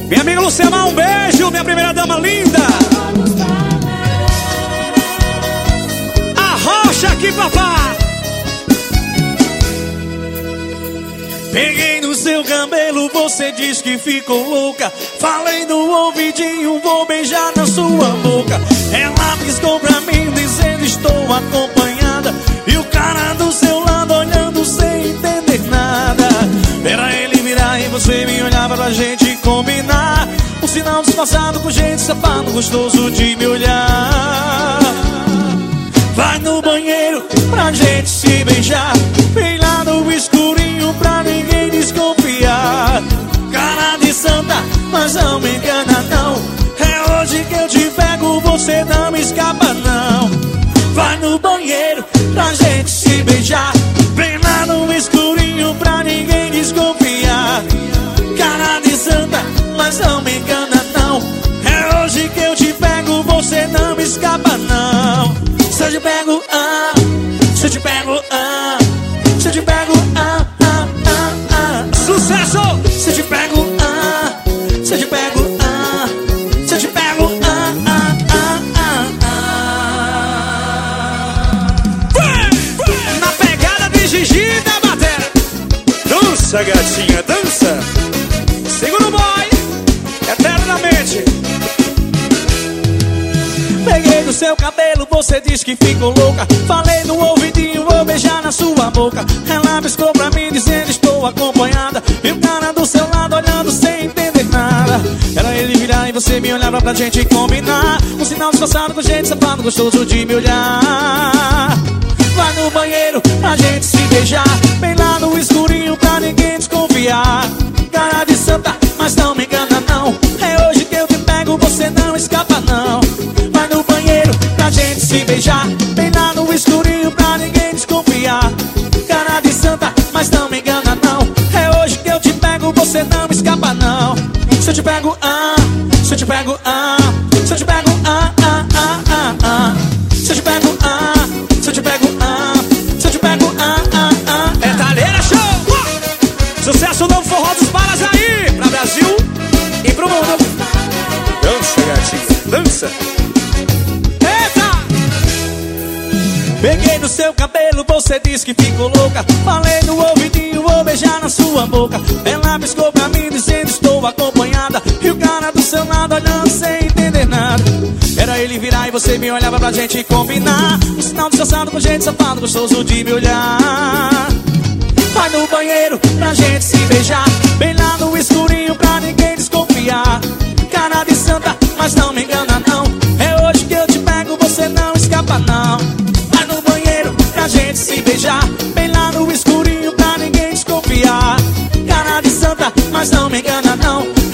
Minha amiga Luciana, um beijo, minha primeira dama linda. Arrocha aqui, papai. Peguei no seu cabelo, você diz que ficou louca. Falei no ouvidinho, vou beijar na sua boca. Ela piscou pra mim, dizendo estou acompanhada. E o cara do seu lado olhando sem entender nada. Era ele virar e você me olhava pra gente combinar. Um sinal disfarçado com jeito safado, gostoso de me olhar. Vai no banheiro pra gente se beijar. Vem lá no escurinho pra ninguém desconfiar. Cara de santa, mas não me engana não. É hoje que eu te pego, você não me escapa não. Vai no banheiro pra gente se beijar. Vem lá no escurinho pra ninguém desconfiar. Cara de santa, mas não me engana não. É hoje que eu te pego, você não me escapa não. Se eu te pego, se eu te pego, se eu te pego, sucesso! Se eu te pego, se eu te pego, se eu te pego, na pegada de Gigi da bateria. Dança, gatinha, dança. Segura o boy, eternamente. Peguei no seu cabelo, você diz que ficou louca. Falei no ouvidinho, vou beijar na sua boca. Ela piscou pra mim, dizendo estou acompanhada. E o cara do seu lado olhando sem entender nada. Era ele virar e você me olhava pra gente combinar. Um sinal disfarçado com jeito safado, gostoso de me olhar. Vai no banheiro pra gente se beijar. Vem lá no escurinho pra ninguém desconfiar. Cara de santa, mas não me engana não. É hoje que eu te pego, você não escapa não. Vai no banheiro pra gente se beijar. Vem lá no escurinho pra ninguém desconfiar. Cara de santa, mas não me engana não. É hoje que eu te pego, você não escapa não. Se eu te pego, se eu te pego, se eu te pego, se eu te pego, se eu te pego, se eu te pego, é talheira show! Sucesso novo forró dos balas aí, pra Brasil e pro mundo. Dança, gatinha, dança. Peguei no seu cabelo, você disse que ficou louca. Falei no ouvidinho, vou beijar na sua boca. Ela piscou pra mim, dizendo estou acompanhada. E o cara do seu lado olhando sem entender nada. Era ele virar e você me olhava pra gente combinar. Um sinal disfarçado com jeito safado, gostoso de me olhar. Vai no banheiro pra gente se beijar. Vem lá no escurinho pra ninguém desconfiar. Cara de santa, mas não me engana não. É hoje que eu te pego, você não escapa não. Vai no banheiro pra gente se beijar. Vem lá no escurinho pra ninguém desconfiar. Cara de santa, mas não me engana não.